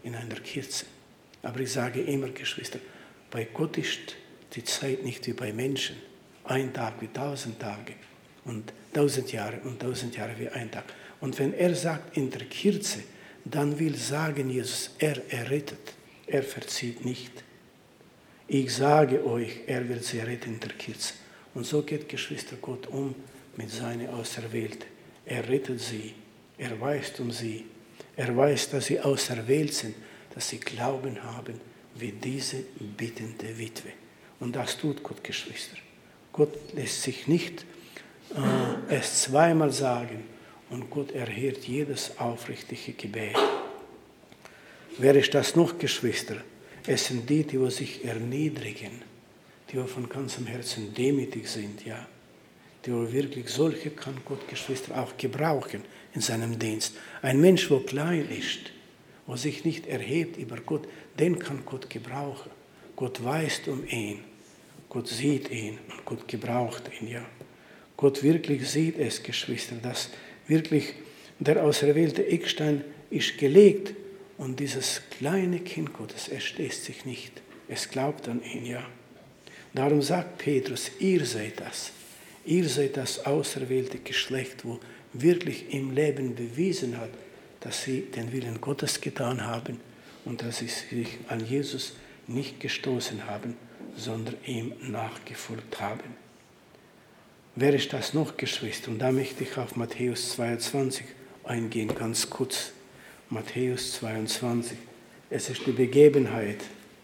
Speaker 1: in einer Kirche. Aber ich sage immer, Geschwister, bei Gott ist die Zeit nicht wie bei Menschen. Ein Tag wie tausend Tage und tausend Jahre und tausend Jahre wie ein Tag. Und wenn er sagt in der Kirche, dann will sagen Jesus, er errettet, er verzieht nicht. Ich sage euch, er wird sie retten in der Kirche. Und so geht, Geschwister, Gott um mit seinen Auserwählten. Er rettet sie, er weiß um sie, er weiß, dass sie auserwählt sind, dass sie Glauben haben wie diese bittende Witwe. Und das tut Gott, Geschwister. Gott lässt sich nicht äh, es zweimal sagen und Gott erhört jedes aufrichtige Gebet. Wer ist das noch, Geschwister? Es sind die, die sich erniedrigen, die von ganzem Herzen demütig sind, ja. Die wirklich solche kann Gott, Geschwister, auch gebrauchen in seinem Dienst. Ein Mensch, der klein ist, der sich nicht erhebt über Gott, den kann Gott gebrauchen. Gott weiß um ihn, Gott sieht ihn und Gott gebraucht ihn, ja. Gott wirklich sieht es, Geschwister, dass wirklich der auserwählte Eckstein ist gelegt und dieses kleine Kind Gottes, es stößt sich nicht, es glaubt an ihn, ja. Darum sagt Petrus, ihr seid das. Ihr seid das auserwählte Geschlecht, wo wirklich im Leben bewiesen hat, dass sie den Willen Gottes getan haben und dass sie sich an Jesus nicht gestoßen haben, sondern ihm nachgefolgt haben. Wer ist das noch, Geschwister? Und da möchte ich auf Matthäus zweiundzwanzig eingehen, ganz kurz. Matthäus zweiundzwanzig. Es ist die Begebenheit,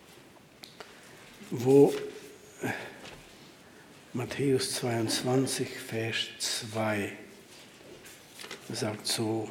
Speaker 1: wo Matthäus zweiundzwanzig, Vers zwei sagt so,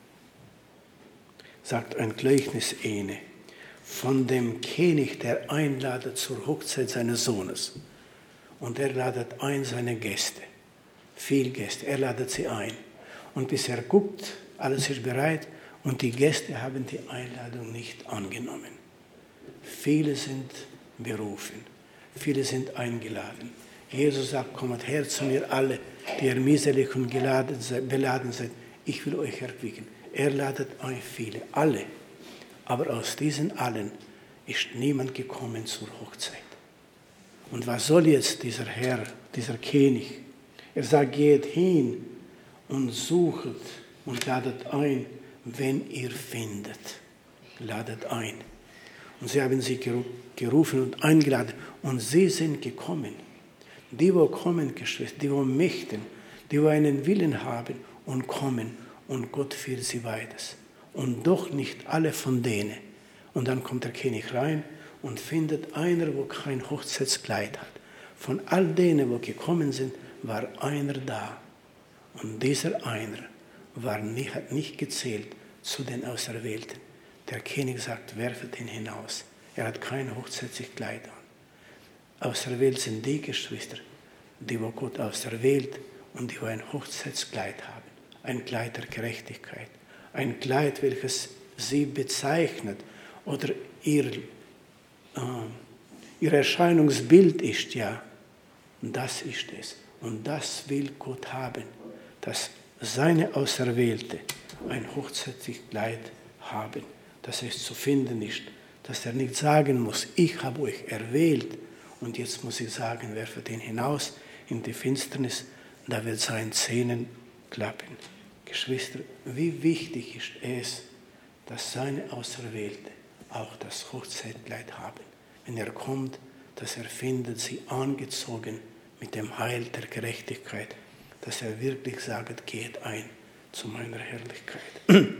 Speaker 1: sagt ein Gleichnis eine, von dem König, der einladet zur Hochzeit seines Sohnes. Und er ladet ein seine Gäste, viele Gäste, er ladet sie ein. Und bis er guckt, alles ist bereit und die Gäste haben die Einladung nicht angenommen. Viele sind berufen, viele sind eingeladen. Jesus sagt, kommt her zu mir alle, die ihr miserlich und geladen, beladen seid. Ich will euch erquicken. Er ladet ein viele, alle. Aber aus diesen allen ist niemand gekommen zur Hochzeit. Und was soll jetzt dieser Herr, dieser König? Er sagt, geht hin und sucht und ladet ein, wenn ihr findet. Ladet ein. Und sie haben sie gerufen und eingeladen und sie sind gekommen. Die, wo kommen, Geschwister, die, wo möchten, die, wo einen Willen haben und kommen und Gott führt sie weiter. Und doch nicht alle von denen. Und dann kommt der König rein und findet einer, wo kein Hochzeitskleid hat. Von all denen, wo gekommen sind, war einer da. Und dieser einer war nicht, hat nicht gezählt zu den Auserwählten. Der König sagt, werfet ihn hinaus. Er hat kein Hochzeitskleid an. Auserwählt sind die Geschwister, die wo Gott auserwählt und die wo ein Hochzeitskleid haben. Ein Kleid der Gerechtigkeit. Ein Kleid, welches sie bezeichnet oder ihr, äh, ihr Erscheinungsbild ist, ja. Und das ist es. Und das will Gott haben, dass seine Auserwählte ein Hochzeitskleid haben, dass es zu finden ist, dass er nicht sagen muss, ich habe euch erwählt und jetzt muss ich sagen, werfe den hinaus in die Finsternis, da wird sein Zähnen klappen. Geschwister, wie wichtig ist es, dass seine Auserwählte auch das Hochzeitkleid haben. Wenn er kommt, dass er findet sie angezogen mit dem Heil der Gerechtigkeit, dass er wirklich sagt, geht ein zu meiner Herrlichkeit.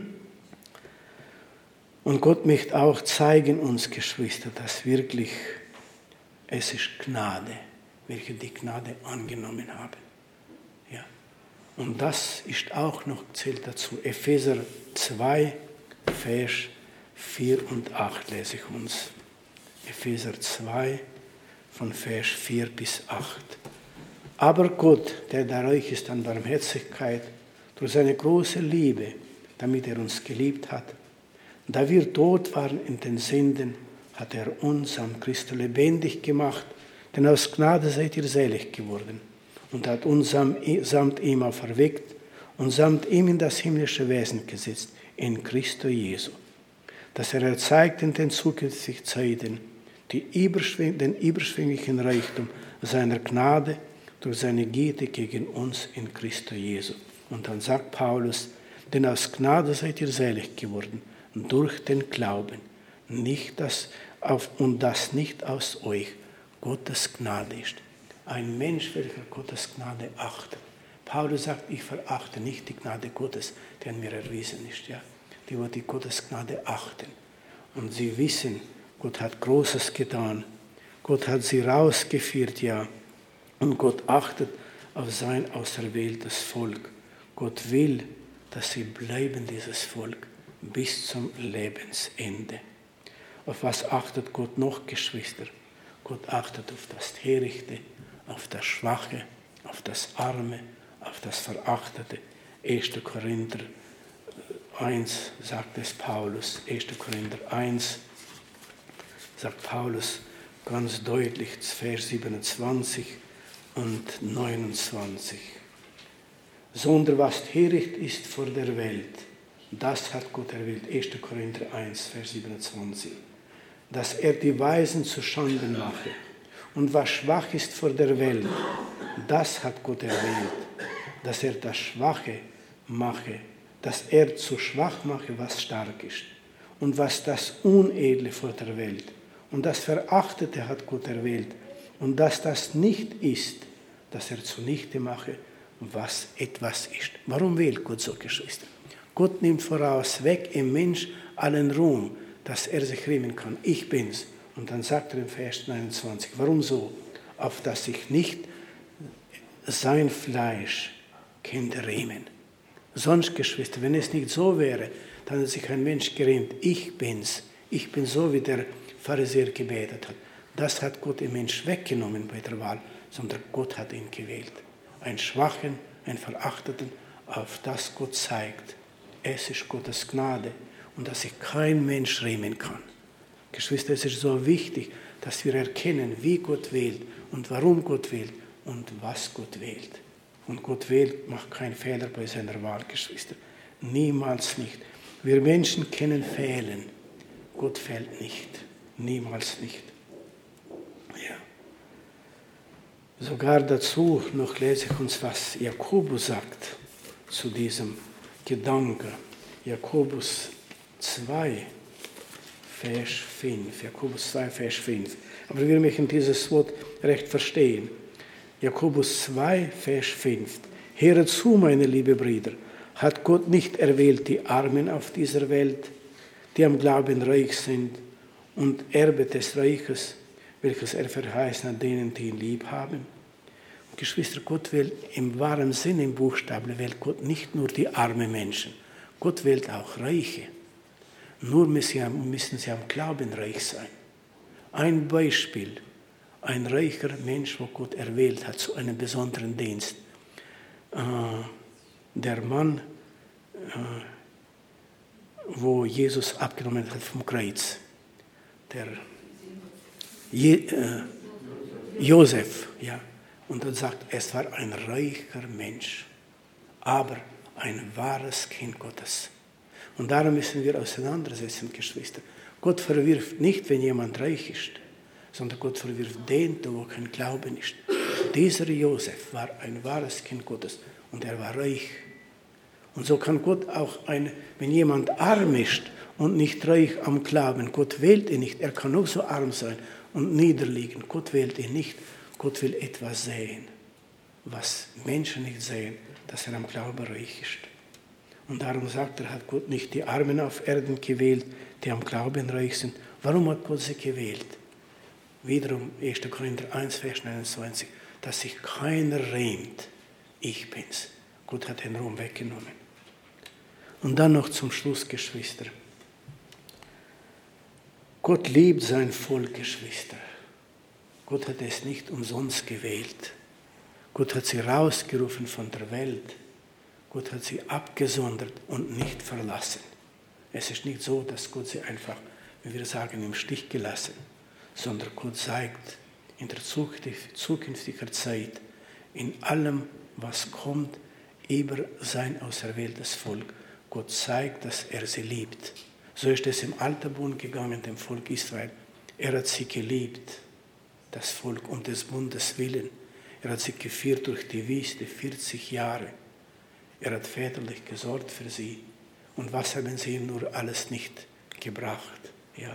Speaker 1: Und Gott möchte auch zeigen uns, Geschwister, dass wirklich es ist Gnade, welche die Gnade angenommen haben. Ja. Und das ist auch noch, zählt dazu, Epheser zwei, Vers vier und acht lese ich uns. Epheser zwei, von Vers vier bis acht. Aber Gott, der da reich ist an Barmherzigkeit, durch seine große Liebe, damit er uns geliebt hat, da wir tot waren in den Sünden, hat er uns am Christus lebendig gemacht, denn aus Gnade seid ihr selig geworden und hat uns samt ihm auferweckt und samt ihm in das himmlische Wesen gesetzt, in Christo Jesu, dass er erzeigt in den zukünftigen Zeiten die überschwing, den überschwänglichen Reichtum seiner Gnade durch seine Güte gegen uns in Christo Jesu. Und dann sagt Paulus, denn aus Gnade seid ihr selig geworden, durch den Glauben, nicht das auf, und das nicht aus euch, Gottes Gnade ist. Ein Mensch, welcher Gottes Gnade achtet. Paulus sagt, ich verachte nicht die Gnade Gottes, die an mir erwiesen ist. Ja? Die, die Gottes Gnade achten. Und sie wissen, Gott hat Großes getan. Gott hat sie rausgeführt, ja. Und Gott achtet auf sein auserwähltes Volk. Gott will, dass sie bleiben, dieses Volk, bis zum Lebensende. Auf was achtet Gott noch, Geschwister? Gott achtet auf das Törichte, auf das Schwache, auf das Arme, auf das Verachtete. erster Korinther eins sagt es Paulus. erster Korinther eins sagt Paulus ganz deutlich, Vers siebenundzwanzig und neunundzwanzig. Sondern was töricht ist vor der Welt, das hat Gott erwählt. erster Korinther eins, Vers siebenundzwanzig. Dass er die Weisen zu Schanden mache. Und was schwach ist vor der Welt, das hat Gott erwählt. Dass er das Schwache mache, dass er zu schwach mache, was stark ist. Und was das Unedle vor der Welt und das Verachtete hat Gott erwählt. Und dass das nicht ist, dass er zunichte mache, was etwas ist. Warum wählt Gott so, Geschwister? Gott nimmt voraus weg im Mensch allen Ruhm, dass er sich rühmen kann. Ich bin's. Und dann sagt er im Vers neunundzwanzig, warum so? Auf dass sich nicht sein Fleisch könnte rühmen. Sonst, Geschwister, wenn es nicht so wäre, dann hat sich ein Mensch gerühmt, ich bin's. Ich bin so, wie der Pharisäer gebetet hat. Das hat Gott im Mensch weggenommen bei der Wahl, sondern Gott hat ihn gewählt. Einen Schwachen, einen Verachteten, auf das Gott zeigt. Es ist Gottes Gnade und dass sich kein Mensch rühmen kann. Geschwister, es ist so wichtig, dass wir erkennen, wie Gott wählt und warum Gott wählt und was Gott wählt. Und Gott wählt, macht keinen Fehler bei seiner Wahl, Geschwister. Niemals nicht. Wir Menschen können fehlen. Gott fehlt nicht. Niemals nicht. Ja. Sogar dazu noch lese ich uns, was Jakobus sagt zu diesem Gedanke. Jakobus zwei, Vers fünf. Jakobus zwei, Vers fünf. Aber wir möchten dieses Wort recht verstehen. Jakobus zwei, Vers fünf. Höret zu, meine lieben Brüder, hat Gott nicht erwählt die Armen auf dieser Welt, die am Glauben reich sind, und Erbe des Reiches, welches er verheißen hat, denen, die ihn lieb haben? Und Geschwister, Gott wählt im wahren Sinn, im Buchstaben, wählt Gott nicht nur die armen Menschen. Gott wählt auch Reiche. Nur müssen sie am Glauben reich sein. Ein Beispiel. Ein reicher Mensch, wo Gott erwählt hat zu einem besonderen Dienst. Äh, der Mann, äh, wo Jesus abgenommen hat vom Kreuz. Der Je, äh, Josef, ja. Und dann sagt, es war ein reicher Mensch, aber ein wahres Kind Gottes. Und darum müssen wir auseinandersetzen, Geschwister. Gott verwirft nicht, wenn jemand reich ist, sondern Gott verwirft den, wo kein Glauben ist. Dieser Josef war ein wahres Kind Gottes und er war reich. Und so kann Gott auch, ein, wenn jemand arm ist und nicht reich am Glauben, Gott wählt ihn nicht. Er kann auch so arm sein und niederliegen. Gott wählt ihn nicht. Gott will etwas sehen, was Menschen nicht sehen, dass er am Glauben reich ist. Und darum sagt er, hat Gott nicht die Armen auf Erden gewählt, die am Glauben reich sind. Warum hat Gott sie gewählt? Wiederum erster Korinther eins, Vers neunundzwanzig, dass sich keiner rühmt. Ich bin's. Gott hat den Ruhm weggenommen. Und dann noch zum Schluss, Geschwister. Gott liebt sein Volk, Geschwister. Gott hat es nicht umsonst gewählt. Gott hat sie rausgerufen von der Welt. Gott hat sie abgesondert und nicht verlassen. Es ist nicht so, dass Gott sie einfach, wie wir sagen, im Stich gelassen, sondern Gott zeigt in der zukünftigen Zeit, in allem, was kommt, über sein auserwähltes Volk. Gott zeigt, dass er sie liebt. So ist es im Alten Bund gegangen, dem Volk Israel. Er hat sie geliebt, das Volk, um des Bundes willen. Er hat sie geführt durch die Wüste, vierzig Jahre. Er hat väterlich gesorgt für sie. Und was haben sie ihm nur alles nicht gebracht? Ja.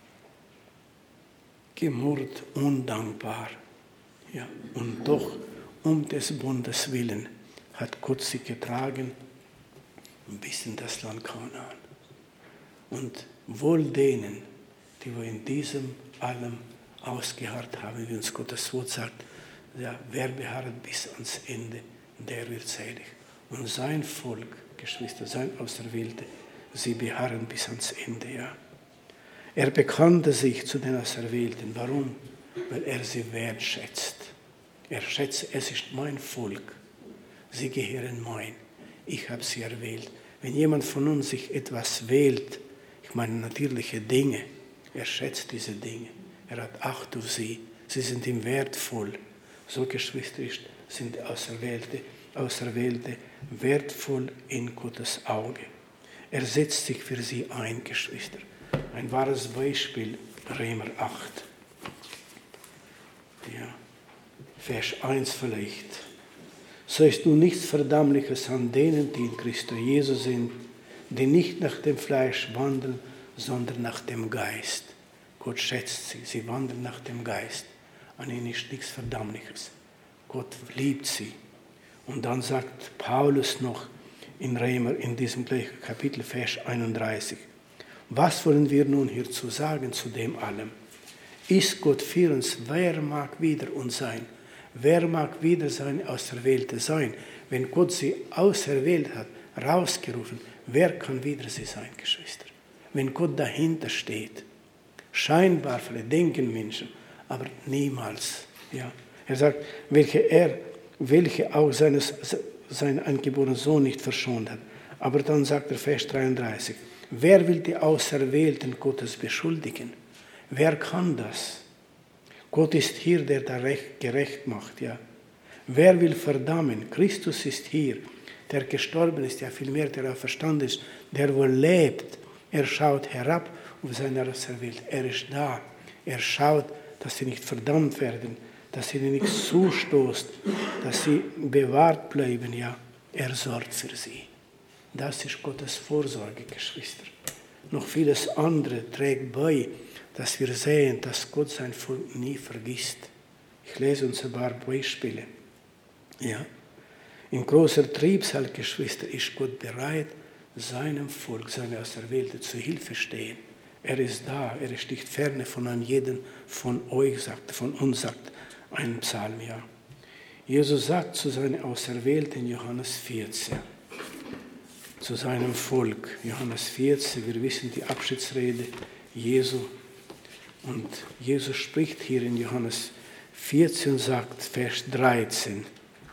Speaker 1: Gemurrt, undankbar. Ja. Und doch, um des Bundes willen, hat Gott sie getragen bis in das Land Kanaan. Und wohl denen, die wir in diesem allem ausgeharrt haben, wie uns Gottes Wort sagt, ja, wer beharrt bis ans Ende, der wird selig. Und sein Volk, Geschwister, sein Auserwählte, sie beharren bis ans Ende. Ja. Er bekannte sich zu den Auserwählten. Warum? Weil er sie wertschätzt. Er schätzt, es ist mein Volk. Sie gehören mein. Ich habe sie erwählt. Wenn jemand von uns sich etwas wählt, ich meine natürliche Dinge, er schätzt diese Dinge. Er hat Acht auf sie. Sie sind ihm wertvoll. So, Geschwister, sind Auserwählte, Auserwählte wertvoll in Gottes Auge. Er setzt sich für sie ein, Geschwister. Ein wahres Beispiel, Römer acht. Ja, Vers eins vielleicht. So ist nun nichts Verdammliches an denen, die in Christus Jesus sind, die nicht nach dem Fleisch wandeln, sondern nach dem Geist. Gott schätzt sie, sie wandeln nach dem Geist. An ihnen ist nichts Verdammliches. Gott liebt sie. Und dann sagt Paulus noch in Römer, in diesem gleichen Kapitel, Vers einunddreißig. Was wollen wir nun hierzu sagen zu dem allem? Ist Gott für uns? Wer mag wider uns sein? Wer mag wieder sein Auserwählte sein? Wenn Gott sie auserwählt hat, rausgerufen, wer kann wieder sie sein, Geschwister? Wenn Gott dahinter steht. Scheinbar vielleicht denken Menschen, aber niemals. Ja. Er sagt, welche er, welche auch seines, seinen eingeborenen Sohn nicht verschont hat. Aber dann sagt er, Vers dreiunddreißig, wer will die Auserwählten Gottes beschuldigen? Wer kann das? Gott ist hier, der da recht, gerecht macht. Ja. Wer will verdammen? Christus ist hier, der gestorben ist, ja vielmehr, der auferstanden ist, der wohl lebt. Er schaut herab auf seine Auserwählten. Er ist da. Er schaut, dass sie nicht verdammt werden, dass sie nicht zustoßt, dass sie bewahrt bleiben. Ja, er sorgt für sie. Das ist Gottes Vorsorge, Geschwister. Noch vieles andere trägt bei, dass wir sehen, dass Gott sein Volk nie vergisst. Ich lese uns ein paar Beispiele. Ja. In großer Triebsal, Geschwister, ist Gott bereit, seinem Volk, seine Auserwählten zu Hilfe stehen. Er ist da, er ist nicht ferne von einem jeden von euch, sagt, von uns, sagt ein Psalm, ja. Jesus sagt zu seinen Auserwählten, Johannes vierzehn, zu seinem Volk, Johannes vierzehn, wir wissen die Abschiedsrede Jesu. Und Jesus spricht hier in Johannes vierzehn und sagt, Vers dreizehn,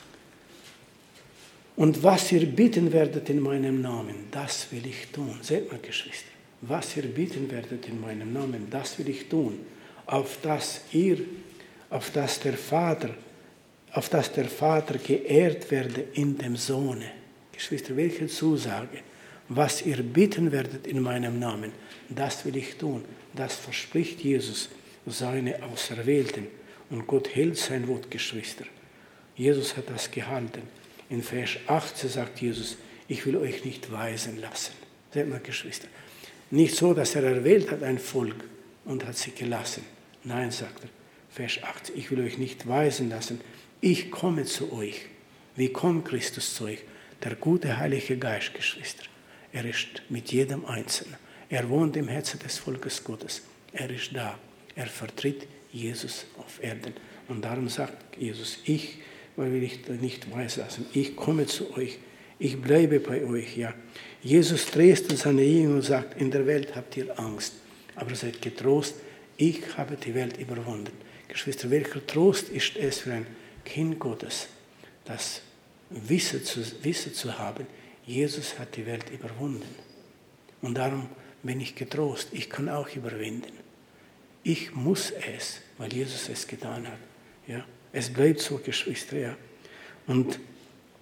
Speaker 1: und was ihr bitten werdet in meinem Namen, das will ich tun. Seht mal, Geschwister, was ihr bitten werdet in meinem Namen, das will ich tun, auf dass ihr, auf dass der Vater, auf dass der Vater geehrt werde in dem Sohne. Geschwister, welche Zusage? Was ihr bitten werdet in meinem Namen, das will ich tun. Das verspricht Jesus, seine Auserwählten. Und Gott hält sein Wort, Geschwister. Jesus hat das gehalten. In Vers achtzehn sagt Jesus, ich will euch nicht weisen lassen. Seht mal, Geschwister. Nicht so, dass er erwählt hat ein Volk und hat sie gelassen. Nein, sagt er, Vers achtzehn, ich will euch nicht weisen lassen. Ich komme zu euch. Wie kommt Christus zu euch? Der gute Heilige Geist, Geschwister. Er ist mit jedem Einzelnen. Er wohnt im Herzen des Volkes Gottes. Er ist da. Er vertritt Jesus auf Erden. Und darum sagt Jesus, ich will ich nicht weisen lassen. Ich komme zu euch. Ich bleibe bei euch. Ja. Jesus tröstet seine Jünger und sagt, in der Welt habt ihr Angst. Aber seid getrost, ich habe die Welt überwunden. Geschwister, welcher Trost ist es für ein Kind Gottes, das Wissen zu, Wissen zu haben, Jesus hat die Welt überwunden. Und darum bin ich getrost. Ich kann auch überwinden. Ich muss es, weil Jesus es getan hat. Ja? Es bleibt so, Geschwister. Ja? Und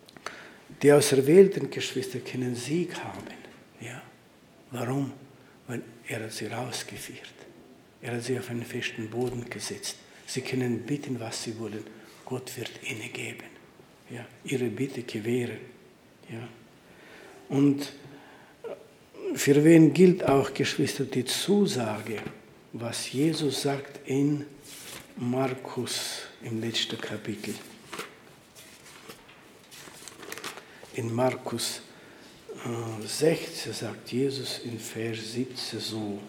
Speaker 1: die auserwählten Geschwister können Sieg haben. Ja? Warum? Weil Er hat sie rausgeführt. Er hat sie auf einen festen Boden gesetzt. Sie können bitten, was sie wollen. Gott wird ihnen geben. Ja, ihre Bitte gewähren. Ja. Und für wen gilt auch, Geschwister, die Zusage, was Jesus sagt in Markus im letzten Kapitel. In Markus äh, sechzehn sagt Jesus in Vers siebzehn so.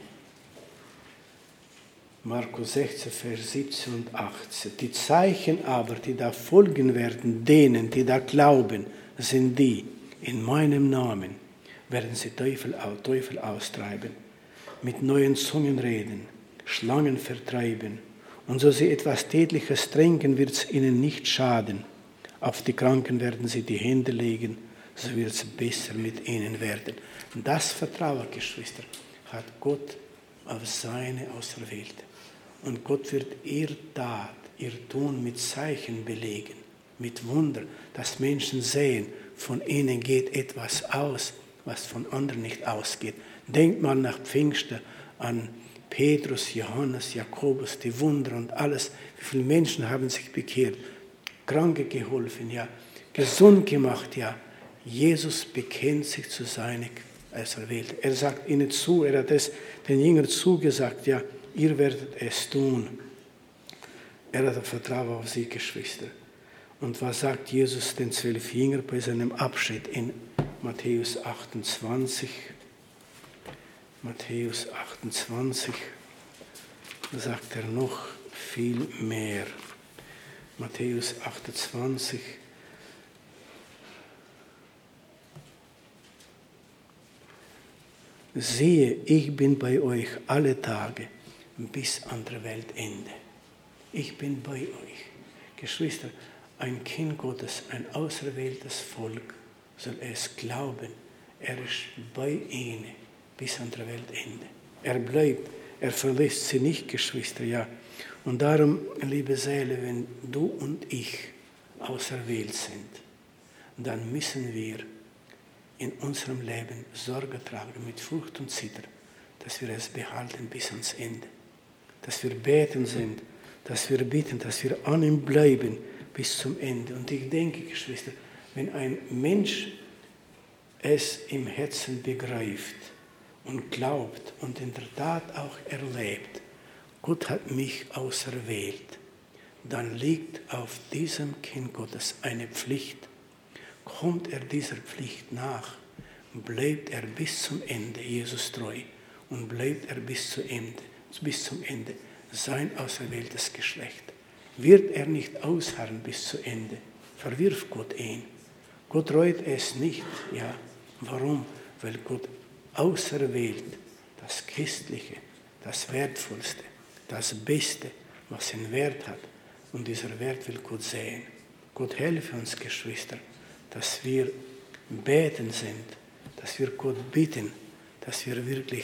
Speaker 1: Markus sechzehn, Vers siebzehn und achtzehn. Die Zeichen aber, die da folgen werden, denen, die da glauben, sind die, in meinem Namen werden sie Teufel, Teufel austreiben, mit neuen Zungen reden, Schlangen vertreiben, und so sie etwas Tätliches trinken, wird es ihnen nicht schaden. Auf die Kranken werden sie die Hände legen, so wird es besser mit ihnen werden. Und das Vertrauen, Geschwister, hat Gott auf seine Auserwählte. Und Gott wird ihr Tat, ihr Tun mit Zeichen belegen, mit Wunder, dass Menschen sehen, von ihnen geht etwas aus, was von anderen nicht ausgeht. Denkt mal nach Pfingsten an Petrus, Johannes, Jakobus, die Wunder und alles. Wie viele Menschen haben sich bekehrt, Kranke geholfen, ja, gesund gemacht, ja. Jesus bekennt sich zu seinen Auserwählten. Er sagt ihnen zu, er hat es den Jüngern zugesagt, ja, ihr werdet es tun. Er hat Vertrauen auf sie, Geschwister. Und was sagt Jesus den zwölf Jüngern bei seinem Abschied in Matthäus achtundzwanzig? Matthäus achtundzwanzig, da sagt er noch viel mehr. Matthäus achtundzwanzig, siehe, ich bin bei euch alle Tage bis an der Weltende. Ich bin bei euch. Geschwister, ein Kind Gottes, ein auserwähltes Volk soll es glauben. Er ist bei ihnen bis an der Weltende. Er bleibt, er verlässt sie nicht, Geschwister, ja. Und darum, liebe Seele, wenn du und ich auserwählt sind, dann müssen wir in unserem Leben Sorge tragen mit Furcht und Zitter, dass wir es behalten bis ans Ende. Dass wir beten sind, dass wir bitten, dass wir an ihm bleiben bis zum Ende. Und ich denke, Geschwister, wenn ein Mensch es im Herzen begreift und glaubt und in der Tat auch erlebt, Gott hat mich auserwählt, dann liegt auf diesem Kind Gottes eine Pflicht. Kommt er dieser Pflicht nach, bleibt er bis zum Ende Jesus treu und bleibt er bis zum Ende, bis zum Ende sein auserwähltes Geschlecht. Wird er nicht ausharren bis zu Ende, verwirft Gott ihn. Gott reut es nicht. Ja, warum? Weil Gott auserwählt das Christliche, das Wertvollste, das Beste, was einen Wert hat. Und dieser Wert will Gott sehen. Gott helfe uns, Geschwister, dass wir beten sind, dass wir Gott bitten, dass wir wirklich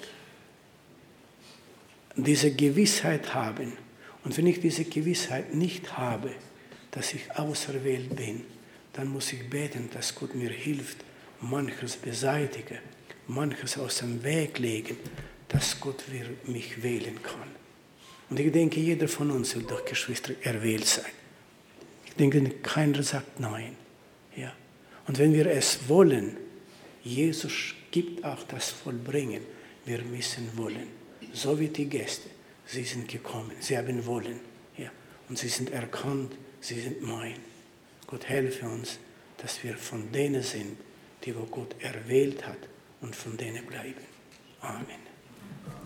Speaker 1: diese Gewissheit haben. Und wenn ich diese Gewissheit nicht habe, dass ich auserwählt bin, dann muss ich beten, dass Gott mir hilft, manches beseitigen, manches aus dem Weg legen, dass Gott mich wählen kann. Und ich denke, jeder von uns will doch, Geschwister, erwählt sein. Ich denke, keiner sagt nein. Ja. Und wenn wir es wollen, Jesus gibt auch das Vollbringen. Wir müssen wollen. So wie die Gäste. Sie sind gekommen, sie haben wollen. Ja. Und sie sind erkannt, sie sind mein. Gott helfe uns, dass wir von denen sind, die wo Gott erwählt hat und von denen bleiben. Amen.